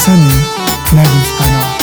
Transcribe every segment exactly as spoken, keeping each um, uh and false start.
حسن نوید پناه.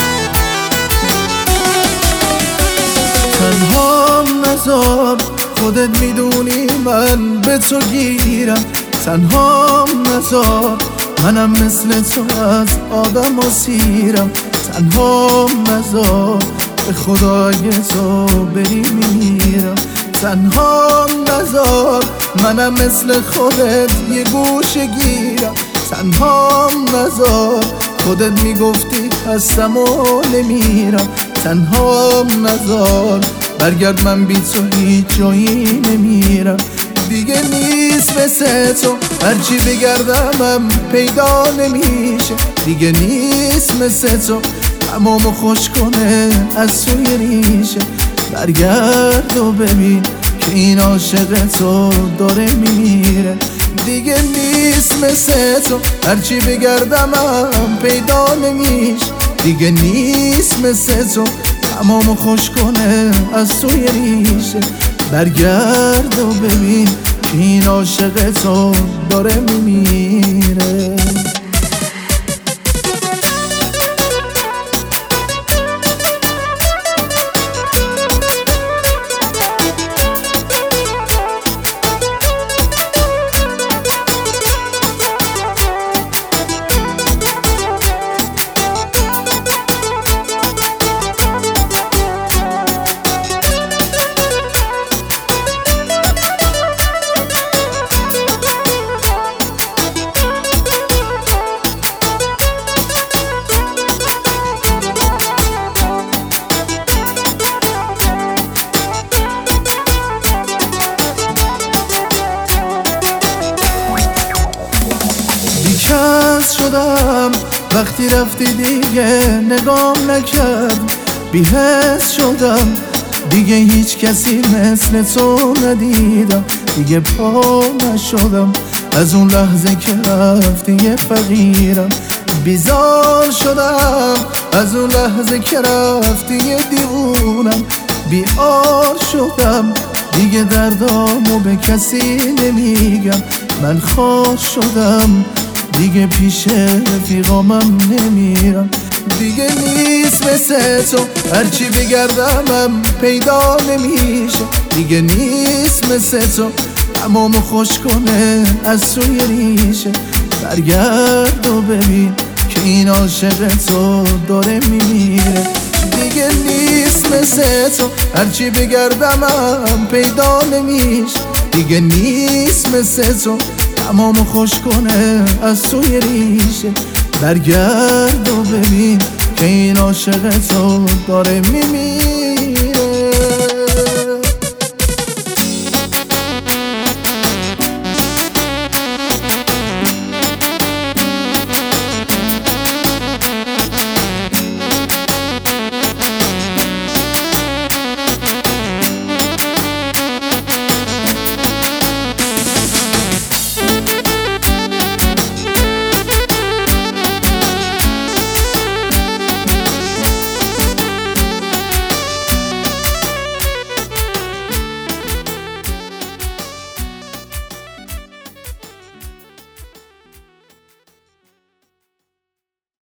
تنها نذار، خودت میدونی من به تو گیرم. تنها نذار، منم مثل تو از آدم و سیرم. تنها نذار، به خدا اگه تو بری میمیرم. تنها نذار، منم مثل خودت یه گوشه گیرم. تنها نذار، خودت میگفتی هستم و نمیرم. تنها نذار، برگرد من بی تو هیچ جایی نمیرم. دیگه نیست مثل تو، هرچی بگردمم پیدا نمیشه. دیگه نیست مثل تو، تمامو خوش کنه از توی ریشه. برگرد و ببین که این عاشق تو داره میمیره. دیگه نیست مثل تو، هرچی بگردمم پیدا نمیشه. دیگه نیست مثل تو، تمامو خوش کنه از توی ریشه. برگرد و ببین که این عاشق تو داره میمیره. بی‌کس شدم وقتی رفتی، دیگه نگام نکرد. بی‌حس شدم دیگه هیچ کسی مثل تو ندیدم. دیگه پا نشدم از اون لحظه که رفتی یه فقیرم. بیزار شدم از اون لحظه که رفتی یه دیوونم. بیار شدم دیگه دردامو به کسی نمیگم. من خار شدم دیگه پیش رفیقامم نمیرم. دیگه نیست مثل تو، هرچی بگردمم پیدا نمیشه. دیگه نیست مثل تو، تمامو خوش کنه از توی ریشه. برگرد و ببین که این عاشق تو داره میمیره. دیگه نیست مثل تو، هرچی بگردمم پیدا نمیشه. دیگه نیست مثل تو، تمامو خوش کنه از توی ریشه. برگرد و ببین که این عاشق تو داره میمیره.